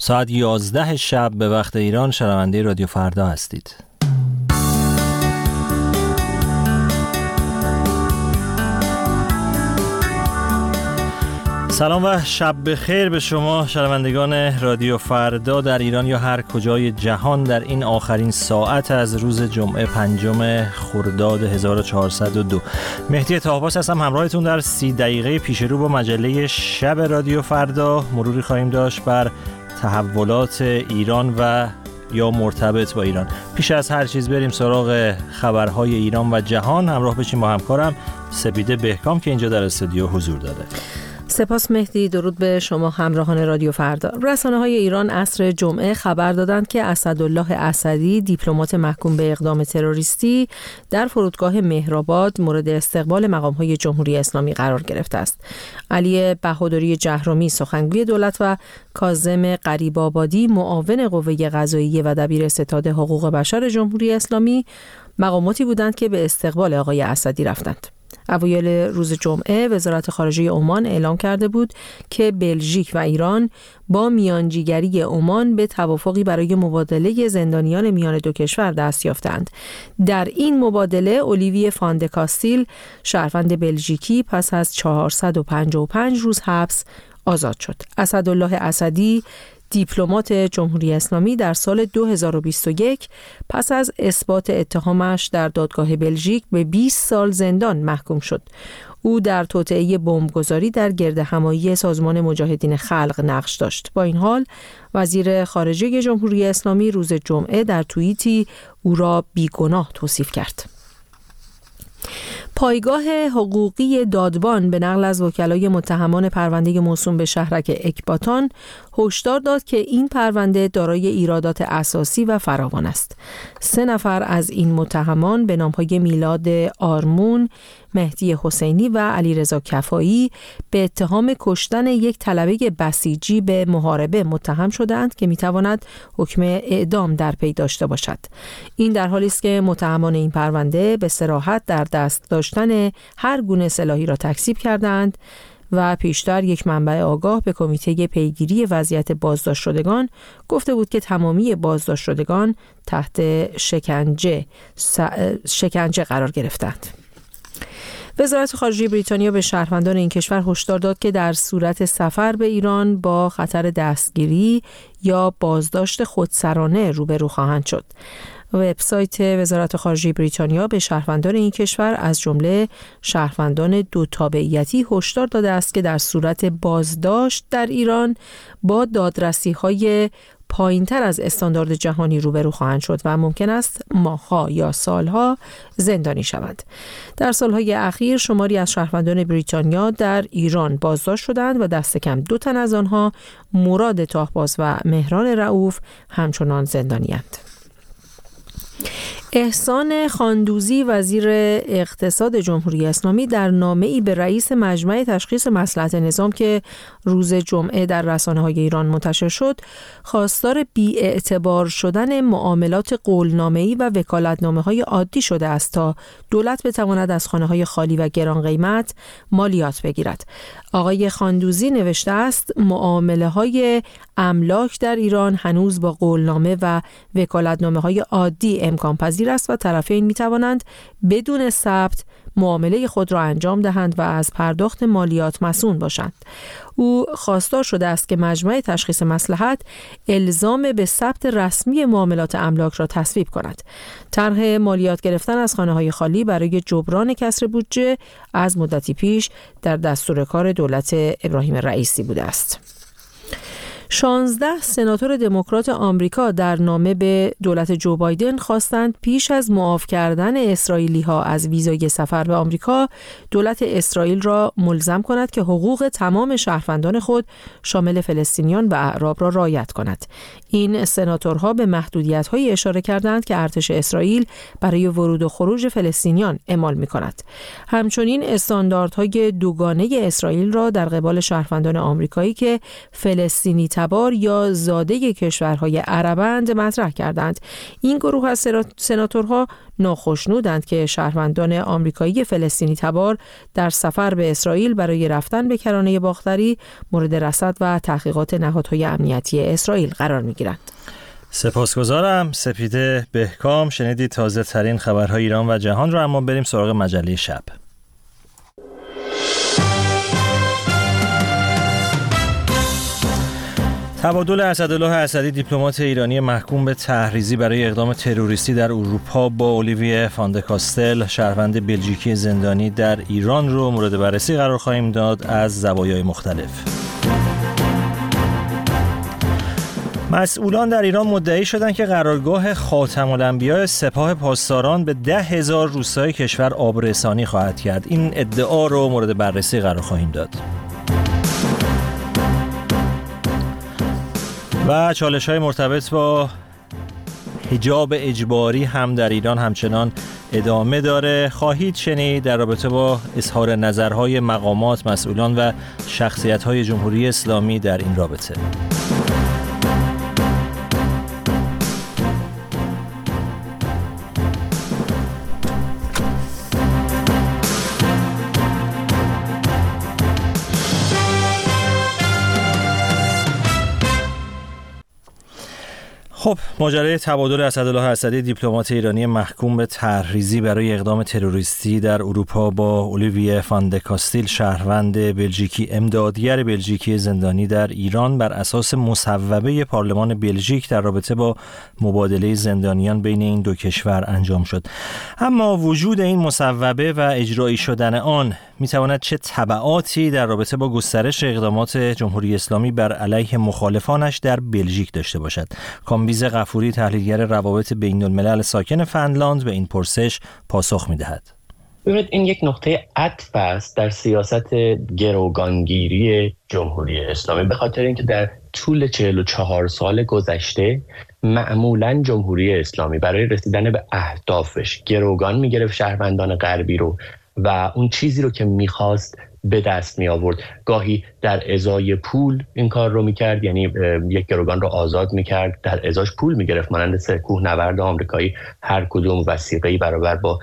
ساعت 11 شب به وقت ایران شنونده رادیو فردا هستید. سلام و شب بخیر به شما شنوندگان رادیو فردا در ایران یا هر کجای جهان در این آخرین ساعت از روز جمعه 5 خرداد 1402. مهدی طاهباس هستم، همراهتون در 30 دقیقه پیش رو با مجله شب رادیو فردا. مروری خواهیم داشت بر تحولات ایران و یا مرتبط با ایران. پیش از هر چیز بریم سراغ خبرهای ایران و جهان. همراه بشیم با همکارم سپیده بهکام که اینجا در استودیو حضور داره. سپاس مهدی، درود به شما همراهان رادیو فردا. رسانه‌های ایران عصر جمعه خبر دادند که اسدالله اسدی، دیپلمات محکوم به اقدام تروریستی، در فرودگاه مهرآباد مورد استقبال مقام‌های جمهوری اسلامی قرار گرفته است. علی بهادری جهرمی، سخنگوی دولت، و کاظم غریب‌آبادی، معاون قوه قضاییه و دبیر ستاد حقوق بشر جمهوری اسلامی، مقاماتی بودند که به استقبال آقای اسدی رفتند. اوایل روز جمعه وزارت خارجه عمان اعلام کرده بود که بلژیک و ایران با میانجیگری عمان به توافقی برای مبادله زندانیان میان دو کشور دست یافتند. در این مبادله اولیوی فان د کاستیل، شهروند بلژیکی، پس از 455 روز حبس آزاد شد. اسدالله اسدی، دیپلمات جمهوری اسلامی، در سال 2021 پس از اثبات اتهامش در دادگاه بلژیک به 20 سال زندان محکوم شد. او در توطئه بمبگذاری در گردهمایی سازمان مجاهدین خلق نقش داشت. با این حال وزیر خارجه جمهوری اسلامی روز جمعه در توییتی او را بیگناه توصیف کرد. پایگاه حقوقی دادبان به نقل از وکلای متهمان پرونده موسوم به شهرک اکباتان هشدار داد که این پرونده دارای ایرادات اساسی و فراوان است. 3 نفر از این متهمان به نامهای میلاد آرمون، مهدی حسینی و علیرضا کفایی به اتهام کشتن یک طلبه بسیجی به محاربه متهم شدند که میتواند حکم اعدام در پی داشته باشد. این در حالی است که متهمان این پرونده به صراحت در دست داشتن هر گونه سلاحی را تکذیب کردند و پیشتر یک منبع آگاه به کمیته پیگیری وضعیت بازداشت شدگان گفته بود که تمامی بازداشت شدگان تحت شکنجه قرار گرفتند. وزارت خارجه بریتانیا به شهروندان این کشور هشدار داد که در صورت سفر به ایران با خطر دستگیری یا بازداشت خودسرانه روبرو خواهند شد. وبسایت وزارت خارجه بریتانیا به شهروندان این کشور از جمله شهروندان 2 تابعیتی هشدار داده است که در صورت بازداشت در ایران با دادرسی‌های پایین‌تر از استاندارد جهانی روبرو خواهند شد و ممکن است ماه‌ها یا سالها زندانی شوند. در سالهای اخیر شماری از شهروندان بریتانیا در ایران بازداشت شدند و دست کم 2 تن از آنها، مراد طاهباز و مهران رؤوف، همچنان زندانی‌اند. احسان خاندوزی، وزیر اقتصاد جمهوری اسلامی، در نامه‌ای به رئیس مجمع تشخیص مصلحت نظام که روز جمعه در رسانه‌های ایران منتشر شد، خواستار بی‌اعتبار شدن معاملات قولنامه‌ای و وکالتنامه‌های عادی شده است تا دولت بتواند از خانه‌های خالی و گران قیمت مالیات بگیرد. آقای خاندوزی نوشته است معامله‌های املاک در ایران هنوز با قولنامه و وکالتنامه‌های عادی امکان پذیر است و طرفین می‌توانند بدون ثبت معامله خود را انجام دهند و از پرداخت مالیات مصون باشند. او خواستار شده است که مجمع تشخیص مصلحت الزام به ثبت رسمی معاملات املاک را تصویب کند. طرح مالیات گرفتن از خانه‌های خالی برای جبران کسر بودجه از مدتی پیش در دستور کار دولت ابراهیم رئیسی بوده است. 16 سناتور دموکرات آمریکا در نامه به دولت جو بایدن خواستند پیش از معاف کردن اسرائیلی‌ها از ویزای سفر به آمریکا، دولت اسرائیل را ملزم کند که حقوق تمام شهروندان خود شامل فلسطینیان و اعراب را رعایت کند. این سناتورها به محدودیت‌هایی اشاره کردند که ارتش اسرائیل برای ورود و خروج فلسطینیان اعمال می‌کند. همچنین استانداردهای دوگانه اسرائیل را در قبال شهروندان آمریکایی که فلسطینی تبار یا زاده کشورهای عربند مطرح کردند. این گروه از سناتورها ناخشنودند که شهروندان آمریکایی فلسطینی تبار در سفر به اسرائیل برای رفتن به کرانه باختری مورد رصد و تحقیقات نهادهای امنیتی اسرائیل قرار می‌گیرند. سپاسگزارم. سپیده بهکام. شنیدید تازه ترین خبرهای ایران و جهان رو. اما بریم سراغ مجله شب. تبادل اسدالله اسدی دیپلمات ایرانی محکوم به تحریزی برای اقدام تروریستی در اروپا با اولیویه فاندکاستل شهروند بلژیکی زندانی در ایران رو مورد بررسی قرار خواهیم داد از زوایای مختلف. مسئولان در ایران مدعی شدند که قرارگاه خاتم الانبیاء سپاه پاسداران به 10,000 روستای کشور آبرسانی خواهد کرد. این ادعا رو مورد بررسی قرار خواهیم داد. و چالش‌های مرتبط با حجاب اجباری هم در ایران همچنان ادامه داره. خواهید شنید در رابطه با اظهار نظرهای مقامات، مسئولان و شخصیت‌های جمهوری اسلامی در این رابطه. خب، ماجرای تبادل اسدالله اسدی دیپلمات ایرانی محکوم به طرحریزی برای اقدام تروریستی در اروپا با اولیویه فاندکاستل شهروند بلژیکی امدادگر بلژیکی زندانی در ایران بر اساس مصوبه پارلمان بلژیک در رابطه با مبادله زندانیان بین این دو کشور انجام شد. اما وجود این مصوبه و اجرایی شدن آن میتواند چه تبعاتی در رابطه با گسترش اقدامات جمهوری اسلامی بر علیه مخالفانش در بلژیک داشته باشد؟ کامبیز غفوری، تحلیلگر روابط بین الملل ساکن فنلاند، به این پرسش پاسخ میدهد. ببینید، این یک نقطه عطف است در سیاست گروگانگیری جمهوری اسلامی، به خاطر اینکه در طول 44 سال گذشته معمولاً جمهوری اسلامی برای رسیدن به اهدافش گروگان میگرفت شهروندان غربی رو و اون چیزی رو که میخواست به دست می آورد. گاهی در ازای پول این کار رو میکرد، یعنی یک گروگان رو آزاد میکرد، در ازاش پول میگرفت. مانند 3 کوهنورد آمریکایی هر کدوم وثیقه‌ای برابر با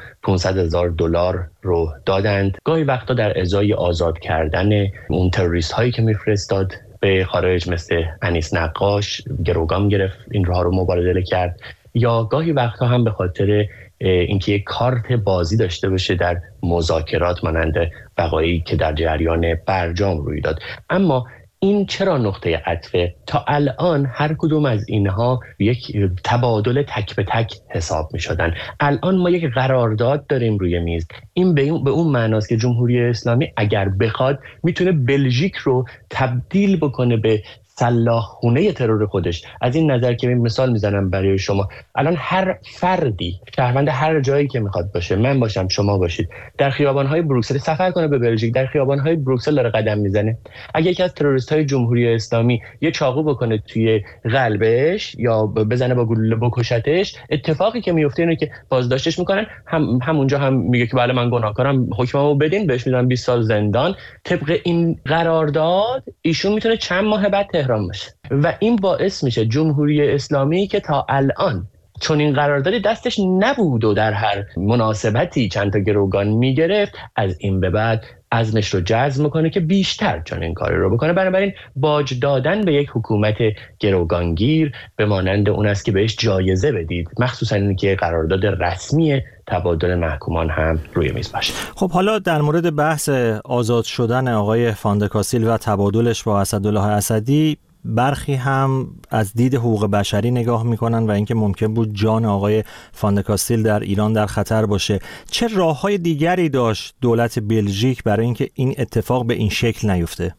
$500,000 رو دادند. گاهی وقتا در ازای آزاد کردن اون تروریست هایی که میفرستاد به خارج مثل انیس نقاش گروگان گرفت، این راه رو مبادله کرد. یا گاهی وقتا هم به خاطر اینکه یک کارت بازی داشته باشه در مذاکرات، مانند وقایعی که در جریان برجام روی داد. اما این چرا نقطه عطفه؟ تا الان هر کدوم از اینها یک تبادل تک به تک حساب می شدن. الان ما یک قرارداد داریم روی میز. این به اون معناست که جمهوری اسلامی اگر بخواد میتونه بلژیک رو تبدیل بکنه به سلاح خونه ترور خودش. از این نظر که مثال میزنم برای شما، الان هر فردی شهروند هر جایی که میخواد باشه، من باشم، شما باشید، در خیابان‌های بروکسل سفر کنه به بلژیک، در خیابان‌های بروکسل داره قدم میزنه، اگه یکی از تروریست‌های جمهوری اسلامی یه چاقو بکنه توی قلبش یا بزنه با گلوله بکشتش، اتفاقی که میفته اینه که بازداشتش میکنن، همونجا هم میگه که بله من گناهکارم، حکممو بدین، بهش میدن 20 سال زندان. طبق این قرارداد ایشون میتونه چند ماه بعد تهران باشه و این باعث میشه جمهوری اسلامی که تا الان چون این قراردادی دستش نبود و در هر مناسبتی چند تا گروگان میگرفت، از این به بعد عزمش رو جزم میکنه که بیشتر چون این کاری رو بکنه. بنابراین باج دادن به یک حکومت گروگانگیر به مانند اون است که بهش جایزه بدید، مخصوصا اینکه قرارداد رسمی تبادل محکومان هم روی میز باشه. خب حالا در مورد بحث آزاد شدن آقای فاندکاستل و تبادلش با اسدالله اسدی، برخی هم از دید حقوق بشری نگاه میکنن و اینکه ممکن بود جان آقای فاندکاستل در ایران در خطر باشه. چه راههای دیگری داشت دولت بلژیک برای اینکه این اتفاق به این شکل نیفته؟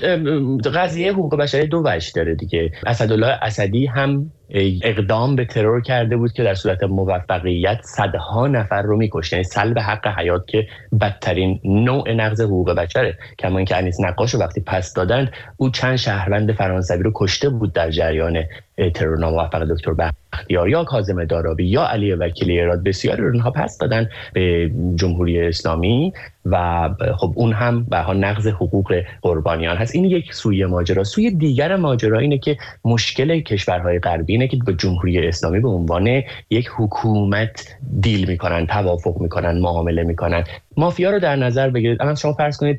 قضیه حقوق بشری دو وجه داره دیگه. اسدالله اسدی هم اقدام به ترور کرده بود که در صورت موفقیت صدها نفر رو میکشت، یعنی سلب حق حیات که بدترین نوع نقض حقوق بشره. کما اینکه انیس نقاش رو وقتی پس دادند، او چند شهروند فرانسوی رو کشته بود در جریان ترور ناموفق دکتر بختیار یا کاظم دارابی یا علی وکیلی اراد، بسیاری اونها پس دادن به جمهوری اسلامی و خب اون هم به حال نقض حقوق قربانیان هست. این یک سوی ماجرا. سوی دیگر ماجرا اینه که مشکل کشورهای غربی اینه که با جمهوری اسلامی به عنوان یک حکومت دیل میکنن، توافق میکنن، معامله میکنن. مافیا رو در نظر بگیرید. الان شما فرض کنید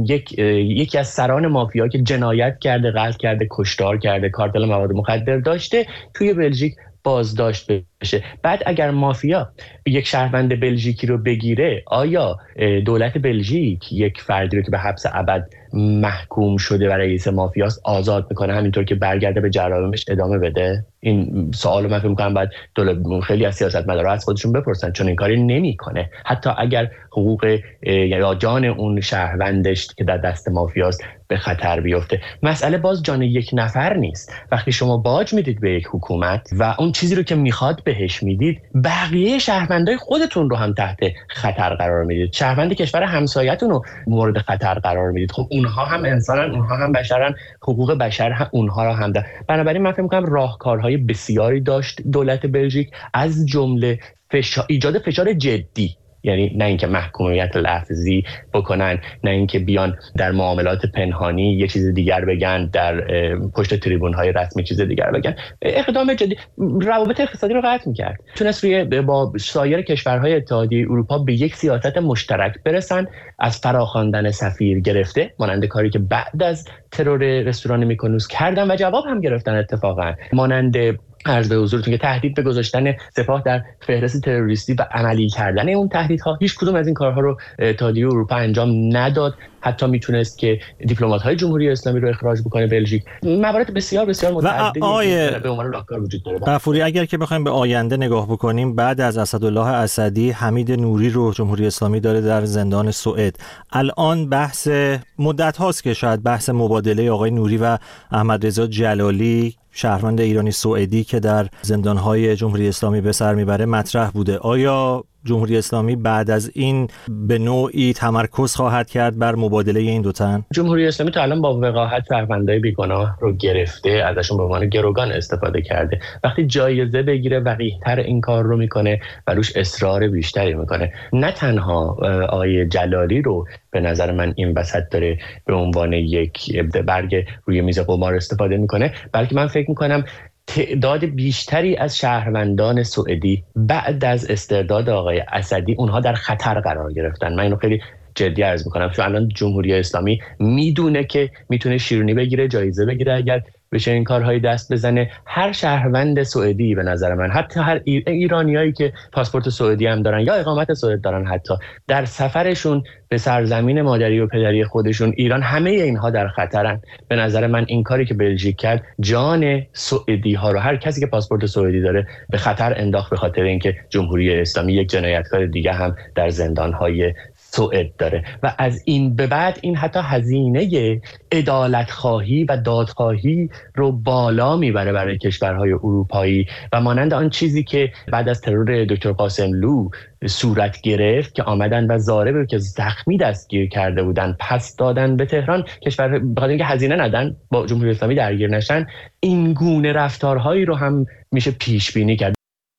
یکی از سران مافیا که جنایت کرده، قتل کرده، کشتار کرده، کارتل مواد مخدر داشته، توی بلژیک بازداشت بشه. بعد اگر مافیا یک شهروند بلژیکی رو بگیره، آیا دولت بلژیک یک فردی رو که به حبس ابد محکوم شده و رئیس مافیاست آزاد میکنه همینطور که برگرده به جرائمش ادامه بده؟ این سوالو من فکر می‌کنم بعد خیلی از سیاستمدارا از خودشون بپرسن، چون این کاری نمیکنه. حتی اگر حقوق یا جان اون شهروندش که در دست مافیاست به خطر بیفته. مسئله باز جان یک نفر نیست. وقتی شما باج میدید به یک حکومت و اون چیزی رو که میخواد بهش میدید، بقیه شهروندای خودتون رو هم تحت خطر قرار میدید. شهروند کشور همسایه‌تون رو مورد خطر قرار میدید. خب اونها هم انسانن، اونها هم بشرن، حقوق بشر هم اونها رو هم دارن. بنابراین من فکر می‌کنم راهکارهای بسیاری داشت دولت بلژیک، از جمله ایجاد فشار جدی. یعنی نه اینکه محکومیت لفظی بکنن، نه اینکه بیان در معاملات پنهانی یه چیز دیگر بگن، در پشت تریبون‌های رسمی چیز دیگر بگن. اقدام جدی روابط اقتصادی رو قطع می‌کرد. تونست با سایر کشورهای اتحادیه اروپا به یک سیاست مشترک برسن، از فراخواندن سفیر گرفته، مانند کاری که بعد از ترور رستوران میکونوس کردن و جواب هم گرفتن اتفاقا، مانند عرض به حضورتون که تهدید به گذاشتن سپاه در فهرست تروریستی و عملی کردن اون تهدیدها. هیچ کدوم از این کارها رو اتحادیه اروپا انجام نداد. حتی میتونست که دیپلمات‌های جمهوری اسلامی رو اخراج بکنه بلژیک. موارد بسیار بسیار متعددی به عنوان راهکار وجود داره. غفوری، اگر که بخوایم به آینده نگاه بکنیم، بعد از اسدالله اسدی، حمید نوری رو جمهوری اسلامی داره در زندان سوئد. الان بحث مدت هاست که شاید بحث مبادله آقای نوری و احمد رضا جلالی، شهروند ایرانی سوئدی که در زندان‌های جمهوری اسلامی به سر میبره، مطرح بوده. آیا جمهوری اسلامی بعد از این به نوعی تمرکز خواهد کرد بر مبادله این دو تن؟ جمهوری اسلامی تا الان با وقاحت شهروندای بیگناه رو گرفته، ازشون به عنوان گروگان استفاده کرده. وقتی جایزه بگیره وقیح‌تر این کار رو میکنه و روش اصرار بیشتری میکنه. نه تنها آقای جلالی رو به نظر من این وسط داره به عنوان یک برگ روی میز قمار استفاده میکنه، بلکه من فکر میکنم تعداد بیشتری از شهروندان سوئدی بعد از استرداد آقای اسدی اونها در خطر قرار گرفتن. من اینو خیلی جدی عرض میکنم، چون الان جمهوری اسلامی میدونه که میتونه شیرینی بگیره، جایزه بگیره اگر بشه این کارهای دست بزنه. هر شهروند سوئدی به نظر من، حتی هر ایرانیایی که پاسپورت سوئدی هم دارن یا اقامت سوئد دارن، حتی در سفرشون به سرزمین مادری و پدری خودشون ایران، همه اینها در خطرن. به نظر من این کاری که بلژیک کرد جان سوئدی ها رو، هر کسی که پاسپورت سوئدی داره، به خطر انداخت، به خاطر اینکه جمهوری اسلامی یک جنایتکار دیگه هم در زندان‌های سوئد داره. و از این به بعد این حتی هزینه عدالت خواهی و دادخواهی رو بالا میبره برای کشورهای اروپایی و مانند آن چیزی که بعد از ترور دکتر قاسملو صورت گرفت که آمدن و ضارب که زخمی دستگیر کرده بودن پس دادن به تهران، کشور بخاطر اینکه هزینه ندن با جمهوری اسلامی درگیر نشن. این گونه رفتارهایی رو هم میشه پیش بینی کرد.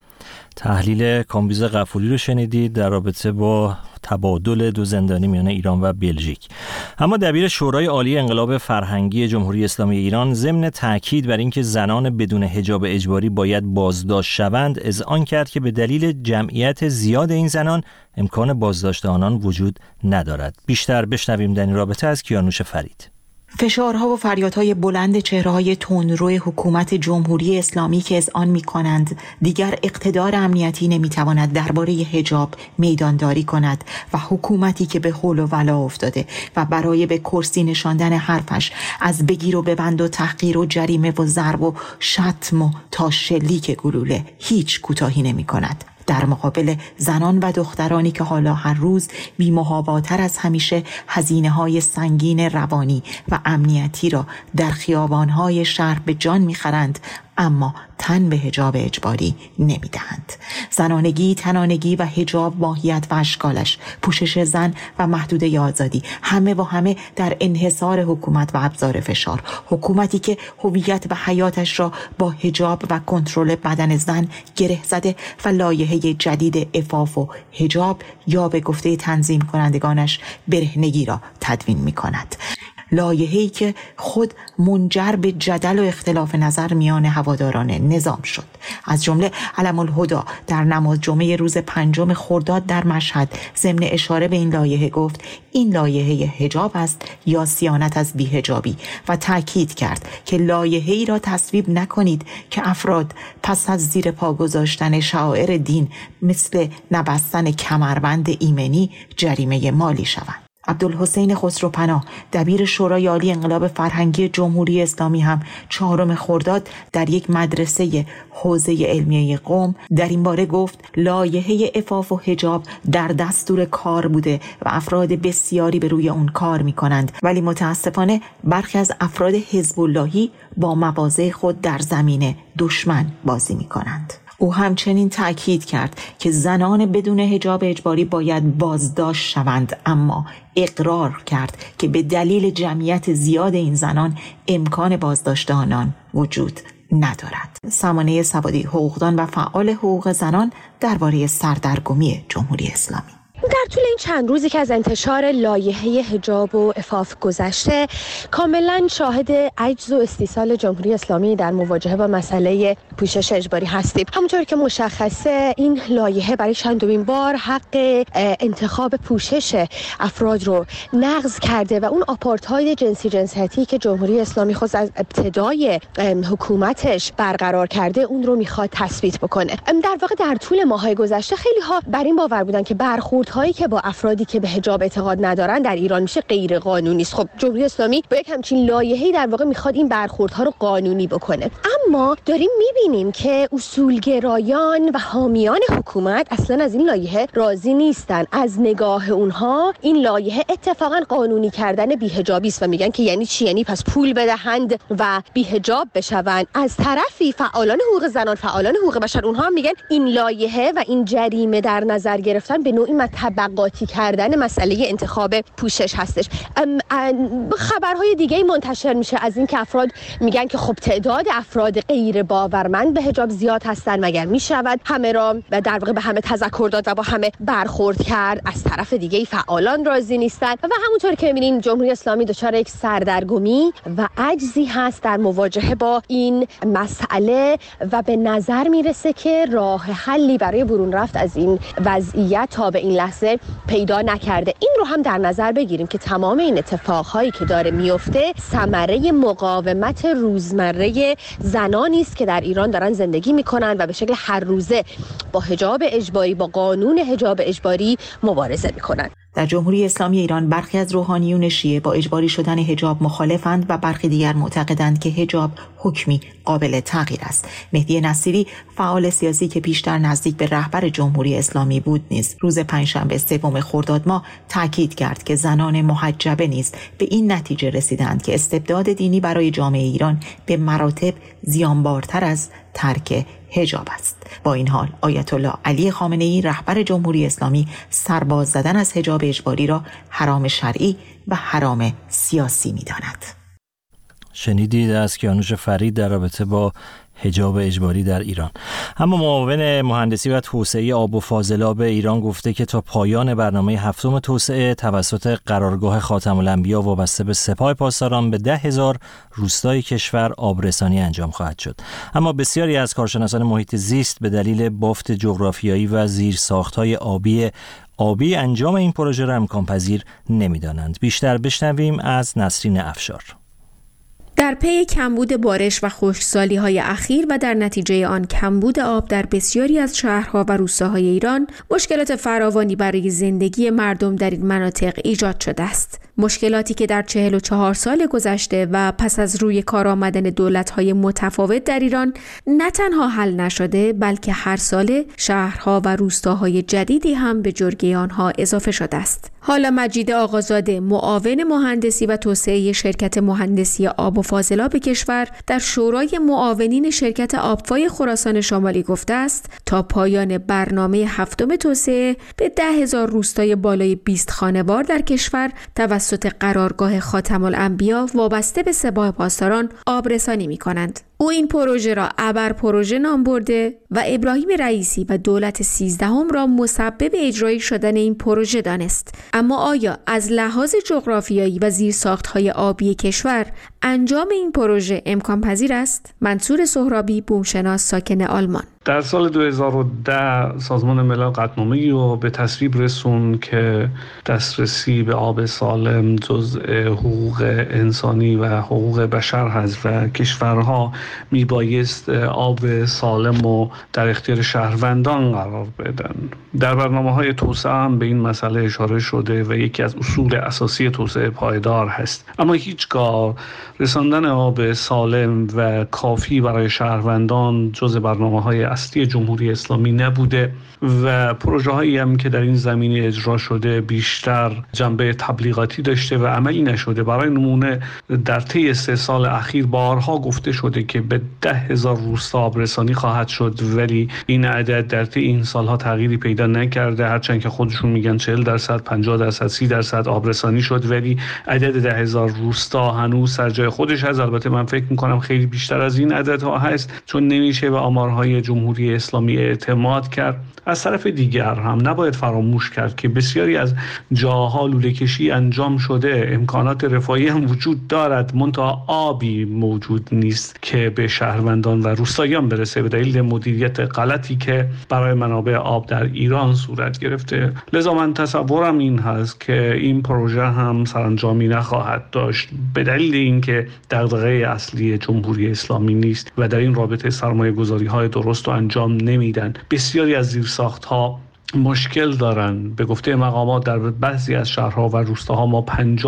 تحلیل کامبیز غفوری رو شنیدید در رابطه با تبادل دو زندانی میان ایران و بلژیک. اما دبیر شورای عالی انقلاب فرهنگی جمهوری اسلامی ایران ضمن تاکید بر اینکه زنان بدون حجاب اجباری باید بازداشت شوند، اذعان کرد که به دلیل جمعیت زیاد این زنان امکان بازداشت آنان وجود ندارد. بیشتر بشنویم در این رابطه از کیانوش فرید. فشارها و فریادهای بلند چهره‌های تندرو حکومت جمهوری اسلامی که اذعان می‌کنند دیگر اقتدار امنیتی نمی‌تواند درباره حجاب میدانداری کند و حکومتی که به حول و ولا افتاده و برای به کرسی نشاندن حرفش از بگیر و ببند و تحقیر و جریمه و ضرب و شتم و تا شلیک گلوله هیچ کوتاهی نمی‌کند. در مقابل زنان و دخترانی که حالا هر روز بی‌محاباتر از همیشه هزینه‌های سنگین روانی و امنیتی را در خیابان‌های شهر به جان می‌خرند، اما تن به حجاب اجباری نمیدهند. زنانگی، تنانگی و حجاب، ماهیت و اشکالش، پوشش زن و محدوده آزادی، همه و همه در انحصار حکومت و ابزار فشار. حکومتی که هویت و حیاتش را با حجاب و کنترل بدن زن گره زده و لایحه جدید عفاف و حجاب یا به گفته تنظیم کنندگانش برهنگی را تدوین می کند. لایحه‌ای که خود منجر به جدل و اختلاف نظر میان هواداران نظام شد. از جمله علم الهدی در نماز جمعه روز 5 خرداد در مشهد ضمن اشاره به این لایحه گفت این لایحه حجاب است یا صیانت از بی‌حجابی و تاکید کرد که لایحه‌ای را تصویب نکنید که افراد پس از زیر پا گذاشتن شعائر دین مثل نبستن کمربند ایمنی جریمه مالی شوند. عبدالحسین خسروپناه دبیر شورای عالی انقلاب فرهنگی جمهوری اسلامی هم 4 خرداد در یک مدرسه حوزه علمیه قم در این باره گفت لایحه عفاف و حجاب در دستور کار بوده و افراد بسیاری به روی اون کار می کنند، ولی متاسفانه برخی از افراد حزب اللهی با مواضع خود در زمین دشمن بازی می کنند. او همچنین تأکید کرد که زنان بدون حجاب اجباری باید بازداشت شوند، اما اقرار کرد که به دلیل جمعیت زیاد این زنان امکان بازداشت آنان وجود ندارد. سمانه سوادی، حقوقدان و فعال حقوق زنان، درباره سردرگمی جمهوری اسلامی: در طول این چند روزی که از انتشار لایحه حجاب و عفاف گذشته، کاملا شاهد عجز و استیصال جمهوری اسلامی در مواجهه با مسئله پوشش اجباری هستیم. همونطور که مشخصه این لایحه برای چندمین بار حق انتخاب پوشش افراد رو نقض کرده و اون آپارتاید جنسیتی که جمهوری اسلامی خود از ابتدای حکومتش برقرار کرده اون رو میخواد تثبیت بکنه. در واقع در طول ماه‌های گذشته خیلی ها بر این باور بودن که برخوردهایی که با افرادی که به حجاب اعتقاد ندارن در ایران میشه غیر قانونی است. خب جمهوری اسلامی با یک همچین لایحه‌ای در واقع میخواد این برخوردها رو قانونی بکنه. اما داریم میبینیم که اصولگرایان و حامیان حکومت اصلا از این لایحه راضی نیستن. از نگاه اونها این لایحه اتفاقا قانونی کردن بی‌حجابی است و میگن که یعنی چی؟ یعنی پس پول بدهند و بی‌حجاب بشوند. از طرفی فعالان حقوق زنان، فعالان حقوق بشر، اونها هم میگن این لایحه و این جریمه در نظر گرفتن به نوعی طبقاتی کردن مسئله انتخاب پوشش هستش. خبرهای دیگه منتشر میشه از این که افراد میگن که خب تعداد افراد غیر باورمند به حجاب زیاد هستن، مگر میشود همه را در واقع به همه تذکر داد و با همه برخورد کرد. از طرف دیگه فعالان راضی نیستن و همونطور که میبینیم جمهوری اسلامی دچار یک سردرگمی و عجزی هست در مواجهه با این مسئله و به نظر میرسه که راه حلی برای برون رفت از این وضعیت تا به این لحظه پیدا نکرده. این رو هم در نظر بگیریم که تمام این اتفاقهایی که داره میفته ثمره مقاومت روزمره زنانی است که در ایران دارن زندگی میکنن و به شکل هر روزه با حجاب اجباری، با قانون حجاب اجباری مبارزه میکنن. در جمهوری اسلامی ایران برخی از روحانیون شیعه با اجباری شدن حجاب مخالفند و برخی دیگر معتقدند که حجاب حکمی قابل تغییر است. مهدی نصیری، فعال سیاسی که پیشتر نزدیک به رهبر جمهوری اسلامی بود، نیز روز پنجشنبه 3 خرداد ماه تاکید کرد که زنان محجبه نیز به این نتیجه رسیدند که استبداد دینی برای جامعه ایران به مراتب زیانبارتر از ترک حجاب است. با این حال آیت الله علی خامنه‌ای رهبر جمهوری اسلامی سرباز زدن از حجاب اجباری را حرام شرعی و حرام سیاسی می‌داند. شنیدید از کیانوش فرید در رابطه با حجاب اجباری در ایران. اما معاون مهندسی و توسعه آب و فاضلاب ایران گفته که تا پایان برنامه 7 توسعه توسط قرارگاه خاتم الانبیا وابسته به سپاه پاسداران به 10,000 روستای کشور آبرسانی انجام خواهد شد. اما بسیاری از کارشناسان محیط زیست به دلیل بافت جغرافیایی و زیرساخت‌های آبی انجام این پروژه را امکان پذیر نمی‌دانند. بیشتر بشنویم از نسرین افشار. در پی کمبود بارش و خشکسالی‌های اخیر و در نتیجه آن کمبود آب در بسیاری از شهرها و روستاهای ایران، مشکلات فراوانی برای زندگی مردم در این مناطق ایجاد شده است. مشکلاتی که در 44 سال گذشته و پس از روی کار آمدن دولت‌های متفاوت در ایران نه تنها حل نشده، بلکه هر ساله شهرها و روستاهای جدیدی هم به جرگه آنها اضافه شده است. حالا مجید آقازاده، معاون مهندسی و توسعه شرکت مهندسی آب و فاضلاب کشور در شورای معاونین شرکت آبفای خراسان شمالی گفته است تا پایان برنامه هفتم توسعه به 10,000 روستای بالای 20 خانوار در کشور توسط قرارگاه خاتم الانبیا وابسته به سپاه پاسداران آبرسانی می‌کنند. او این پروژه را ابر پروژه نام برده و ابراهیم رئیسی و دولت 13 را مسبب اجرایی شدن این پروژه دانست. اما آیا از لحاظ جغرافیایی و زیرساخت‌های آبی کشور انجام این پروژه امکان پذیر است؟ منصور سهرابی، بومشناس ساکن آلمان: در سال 2010 سازمان ملل قطعنامه‌ای رو به تصویب رسون که دسترسی به آب سالم جزء حقوق انسانی و حقوق بشر هست و کشورها میبایست آب سالم رو در اختیار شهروندان قرار بدن. در برنامه‌های توسعه هم به این مسئله اشاره شده و یکی از اصول اساسی توسعه پایدار هست. اما هیچگاه رساندن آب سالم و کافی برای شهروندان جزء برنامه‌های اصلی جمهوری اسلامی نبوده و پروژه هایی هم که در این زمینه اجرا شده بیشتر جنبه تبلیغاتی داشته و عملی نشده. برای نمونه در طی 3 سال اخیر بارها گفته شده که به 10,000 روستا آبرسانی خواهد شد، ولی این عدد در طی این سالها تغییری پیدا نکرده. هرچند که خودشون میگن 40%، 50%، 30% آبرسانی شد، ولی عدد 10,000 روستا هنوز سر جای خودش هست. البته من فکر میکنم خیلی بیشتر از این عددها هست، چون نمیشه به آمارهای جمهوری اسلامی اعتماد کرد. از طرف دیگر هم نباید فراموش کرد که بسیاری از جاها لوله‌کشی انجام شده، امکانات رفاهی هم وجود دارد، منتها آبی موجود نیست که به شهروندان و روستاییان برسه به دلیل مدیریت غلطی که برای منابع آب در ایران صورت گرفته. لذا من تصورم این هست که این پروژه هم سرانجامی نخواهد داشت به دلیل اینکه دغدغه اصلی جمهوری اسلامی نیست و در این رابطه سرمایه‌گذاری‌های درست رو انجام نمیدن. بسیاری از زیرساخت‌ها مشکل دارن. به گفته مقامات در بعضی از شهرها و روستاها ما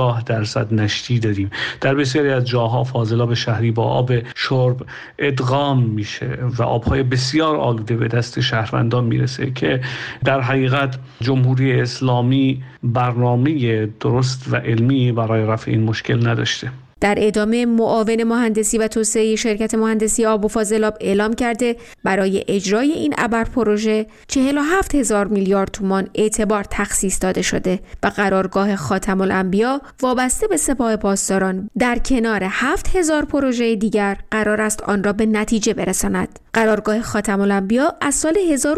50% نشتی داریم. در بسیاری از جاها فاضلاب شهری با آب شرب ادغام میشه و آبهای بسیار آلوده به دست شهروندان میرسه که در حقیقت جمهوری اسلامی برنامه درست و علمی برای رفع این مشکل نداشته. در ادامه معاون مهندسی و توسعه شرکت مهندسی آب و فاضلاب اعلام کرده برای اجرای این ابر پروژه 47,000 میلیارد تومان اعتبار تخصیص داده شده و قرارگاه خاتم الانبیا وابسته به سپاه پاسداران در کنار 7,000 پروژه دیگر قرار است آن را به نتیجه برساند. قرارگاه خاتم الانبیا از سال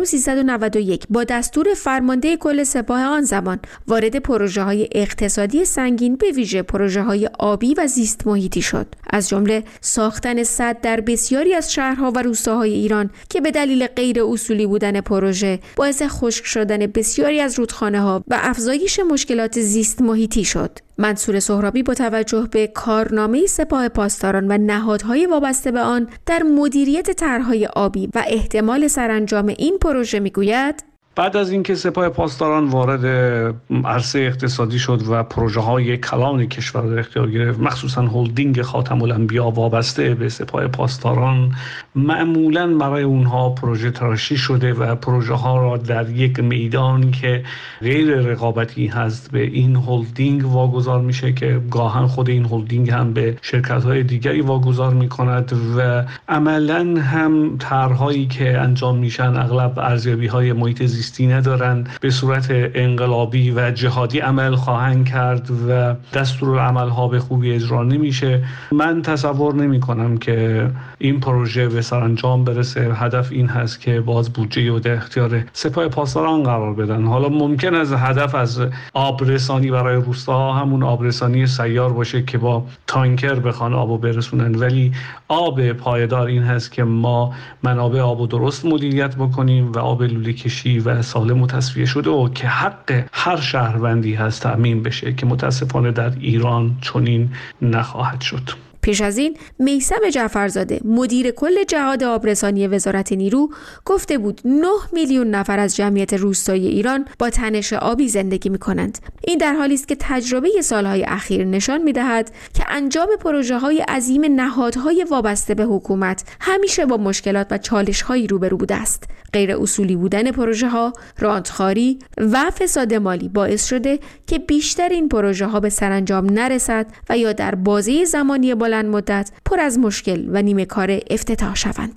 1391 با دستور فرمانده کل سپاه آن زمان وارد پروژه‌های اقتصادی سنگین به ویژه پروژه‌های آبی و زیست محیطی شد، از جمله ساختن سد در بسیاری از شهرها و روستاهای ایران که به دلیل غیر اصولی بودن پروژه باعث خشک شدن بسیاری از رودخانه‌ها و افزایش مشکلات زیست محیطی شد. منصور سهرابی با توجه به کارنامه سپاه پاسداران و نهادهای وابسته به آن در مدیریت طرح‌های آبی و احتمال سرانجام این پروژه میگوید: بعد از اینکه سپاه پاسداران وارد عرصه اقتصادی شد و پروژه‌های کلان کشور را اختیار گرفت، مخصوصا هلدینگ خاتم الانبیا وابسته به سپاه پاسداران، معمولاً برای اونها پروژه تراشی شده و پروژه‌ها را در یک میدان که غیر رقابتی هست به این هلدینگ واگذار میشه که گاهن خود این هلدینگ هم به شرکت‌های دیگری واگذار میکند و عملاً هم طرح‌هایی که انجام میشن اغلب ارزیابی‌های محیط زیستی ندارند، به صورت انقلابی و جهادی عمل خواهند کرد و دستورالعمل‌ها به خوبی اجرا نمیشه. من تصور نمی کنم که این پروژه به سرانجام برسه. هدف این هست که باز بودجه رو در اختیار سپاه پاسداران قرار بدن. حالا ممکن است هدف از آبرسانی برای روستاها همون آبرسانی سیار باشه که با تانکر بخوان آبو برسونن، ولی آب پایدار این هست که ما منابع آبو درست مدیریت بکنیم و آب لوله‌کشی و سالم و تصفیه شده و که حق هر شهروندی هست تأمین بشه که متاسفانه در ایران چنین نخواهد شد. پیش از این میثم جعفرزاده مدیر کل جهاد آبرسانی وزارت نیرو گفته بود 9 میلیون نفر از جمعیت روستایی ایران با تنش آبی زندگی می‌کنند. این در حالی است که تجربه سالهای اخیر نشان می‌دهد که انجام پروژه‌های عظیم نهادهای وابسته به حکومت همیشه با مشکلات و چالش‌هایی روبرو بوده است. غیر اصولی بودن پروژه‌ها، رانتخواری و فساد مالی باعث شده که بیشتر این پروژه‌ها به سرانجام نرسد و یا در بازه زمانی بلند مدت پر از مشکل و نیمه کار افتتاح شوند.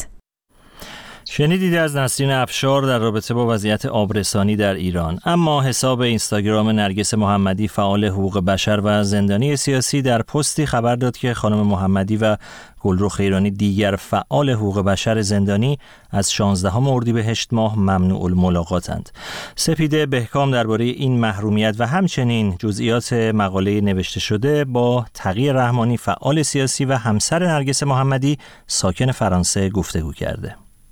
شنیدید از نسرین افشار در رابطه با وضعیت آبرسانی در ایران. اما حساب اینستاگرام نرگس محمدی فعال حقوق بشر و زندانی سیاسی در پستی خبر داد که خانم محمدی و گلرخ خیرانی دیگر فعال حقوق بشر زندانی از 16 اردیبهشت ماه ممنوع الملاقاتند. سپیده بهکام درباره این محرومیت و همچنین جزئیات مقاله نوشته شده با تقی رحمانی فعال سیاسی و همسر نرگس محمدی ساکن فرانسه گفتگو کرده.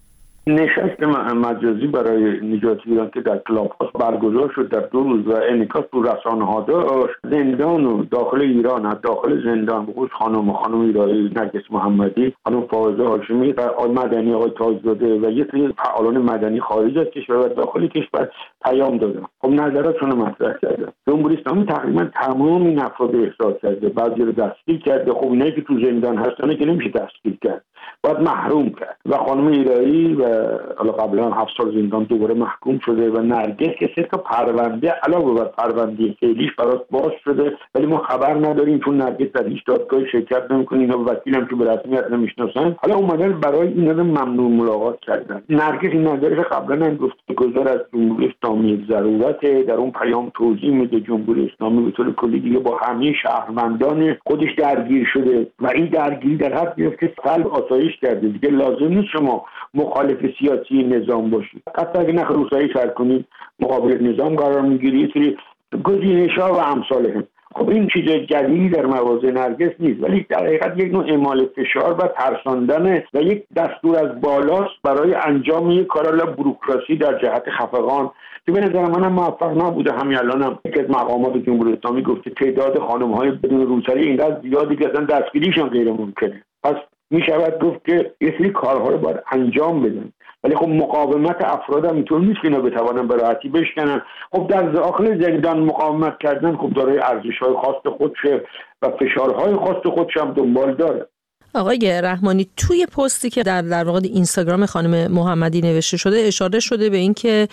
نشست مجازی برای نجات ایران که در کلاب‌هاوس برگزار شد در 2 روز و انعکاس تو رسانه‌ها داشت، زندان و داخل ایران، از داخل زندان بخصوص خانم ایرانی، نرگس محمدی، خانم فائزه هاشمی و آقای مدنی، آقای تاج‌زاده و یک سری فعالان مدنی خارج از کشور و داخل کشور پیام دادن. خب نظراتشون رو مطرح کردن. جمهوری اسلامی تقریبا تمام این افراد احضار کرده، بعضی رو دستگیر کرده. خب اینایی که تو زندان هستن که نمیشه دستگیر کرد، باید محروم کرد. و خانم ایرانی و حالا قبلا 7 سال زندان دوباره محکوم شده و نرگس که 3 تا پرونده علاوه بر پرونده فعلیش براش باز شده، ولی ما خبر نداریم چون نرگس در هیچ دادگاهی شرکت نمی‌کنه، اینا وکیلم که به رسمیت نمیشناسن. حالا اومدن برای اینا ممنوع ملاقات کردن. نرگس این نظرش قبلا هم گفت گذار از جمهوری اسلامی ضرورته، در اون پیام توضیح میده جمهوری اسلامی به طور کلی دیگه با همه شهروندان خودش درگیر شده و این درگیری در حد گرفته سلب آسایش کرده. دیگه لازم نیست شما مخالف سیاسی نظام باشید، حتی اگه نخ روسایی سر کنید مقابل نظام قرار میگیری، سری گزینش‌ها و امثالهم. خب این چیز جدیدی در مواضع نرگس نیست، ولی در حقیقت یک نوع اعمال فشار و ترساندن و یک دستور از بالاست برای انجام یک کار بوروکراسی در جهت خفقان که به نظر منم موفق نبوده. همین الانم یک از مقامات جمهوری اسلامی گفته تعداد خانم‌های بدون روسری اینقدر زیادی که اصلا دستگیریشون غیر ممکنه. پس می شود گفت که یه سری کارها رو باید انجام بدن، ولی خب مقاومت افراد هم اینطور نیست که اینا بتوانن به راحتی بشکنن. خب در داخل زندان مقاومت کردن خب دارای ارزش‌های خاص خودشه و فشارهای خاص خودش هم دنبال داره. آقای رحمانی، توی پستی که در واقع اینستاگرام خانم محمدی نوشته شده اشاره شده به اینکه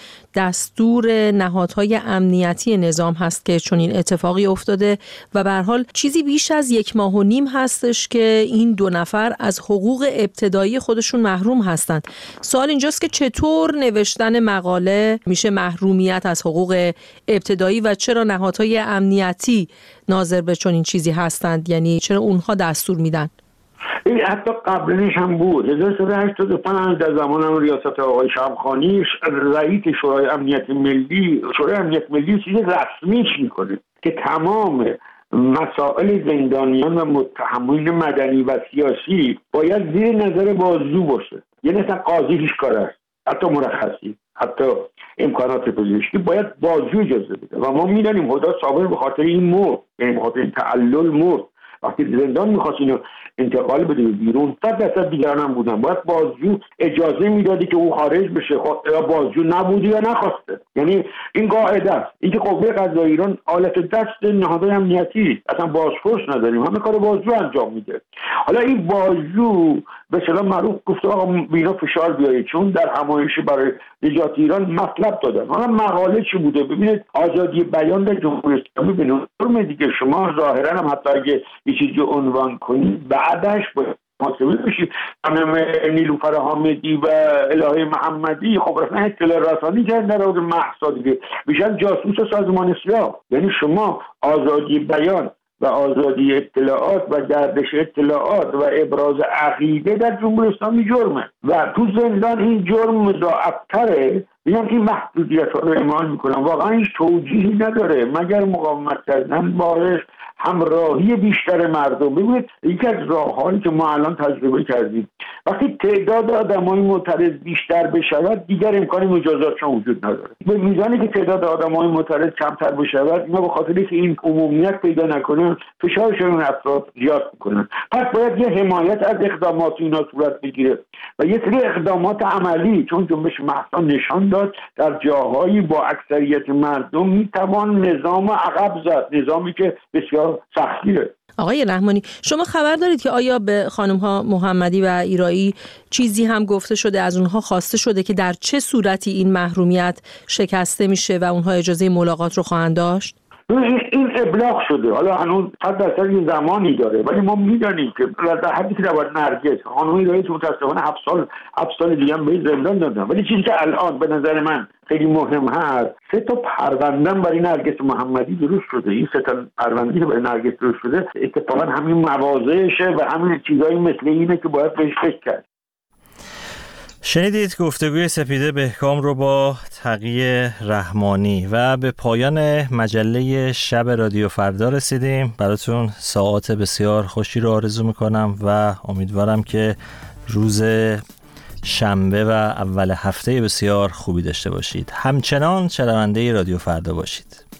دستور نهادهای امنیتی نظام هست که چون این اتفاقی افتاده و به هر حال چیزی بیش از 1.5 ماه هستش که این 2 نفر از حقوق ابتدایی خودشون محروم هستند. سوال اینجاست که چطور نوشتن مقاله میشه محرومیت از حقوق ابتدایی و چرا نهادهای امنیتی ناظر به چون این چیزی هستند؟ یعنی چرا اونها دستور میدن؟ این حتی قبلش هم بود. 1385 در زمان ریاست آقای شمخانی رئیس شورای امنیت ملی چیز رسمیش میکنه که تمام مسائل زندانیان و متهمین مدنی و سیاسی باید زیر نظر بازجو باشه. یعنی اصلا قاضی هیچ کار است، حتی مرخصی، حتی امکانات پزشکی باید بازجو اجازه بده. و ما میدانیم هدی صابر به خاطر این مرد، یعنی به خاطر این تعلل مرد. وقتی زندان میخواست اینو انتقال بده بیرون، 100% دیگران هم بودن، باید بازجو اجازه میدادی که او خارج بشه، یا بازجو نبودی یا نخواسته. یعنی این قاعده است. اینکه قوه قضاییه ایران آلت دست نهادهای امنیتی، اصلا بازپرس نداریم، همه کار بازجو انجام میده. حالا این بازجو به اصطلاح معروف گفته آقا بینا فشار بیارید، چون در همایشی برای نجات ایران مطلب دادن. حالا مقاله چی بوده؟ ببینید آزادی بیان در جمهوری اسلامی به نظر دیگه شما ظاهرا هم حتی اگه یه چیزی عنوان کنید بعدش باید محاسبه بشید. خانم نیلوفر حامدی و الهه محمدی خب رفتن اطلاع رسانی کردن در مورد مهسا دیگه، میشن جاسوس سازمان سیاه. یعنی شما آزادی بیان و آزادی اطلاعات و گردش اطلاعات و ابراز عقیده در جمهوری اسلامی جرمه و تو زندان این جرم مضاعفتره. میگم که محدودیت‌ها رو اعمال میکنن، واقعا هیچ توجیهی نداره مگر مقاومت کردن باعث همراهی بیشتر مردم. ببینید یکی از راه‌هایی که ما الان تجربه کردیم، وقتی تعداد آدمای معترض بیشتر بشود دیگر امکان مجازاتشون وجود نداره. به میزانی که تعداد آدمای معترض کمتر بشود، اینا به خاطر اینکه این عمومیت پیدا نکنه فشارشون افراد زیاد میکنن. پس باید یه حمایت از اقدامات اینا صورت بگیره و یه سری اقدامات عملی، چون جنبش مهسا نشان داد در جاهایی با اکثریت مردم میتوان نظام عقب زد، نظامی که بسیار سختیه. آقای رحمانی، شما خبر دارید که آیا به خانم‌ها محمدی و ایرایی چیزی هم گفته شده، از اونها خواسته شده که در چه صورتی این محرومیت شکسته میشه و اونها اجازه ملاقات رو خواهند داشت؟ این ابلاغ شده. حالا هنوز 100% یه زمانی داره، ولی ما میدانیم که در حدی که در نرگس خانمی رئیس متاسفانه 7 سال دیگه هم به زندان دادن. ولی چیزی که الان به نظر من خیلی مهم هست، 3 تا پرونده برای نرگس محمدی درست شده. این 3 تا پرونده که برای نرگس درست شده اتفاقا همین مواضعشه و همین چیزایی مثل اینه که باید بهش فکر کرد. شنیدید گفتگوی سپیده بهکام رو با تقی رحمانی و به پایان مجله شب رادیو فردا رسیدیم. براتون ساعات بسیار خوشی رو آرزو میکنم و امیدوارم که روز شنبه و اول هفته بسیار خوبی داشته باشید. همچنان شنونده رادیو فردا باشید.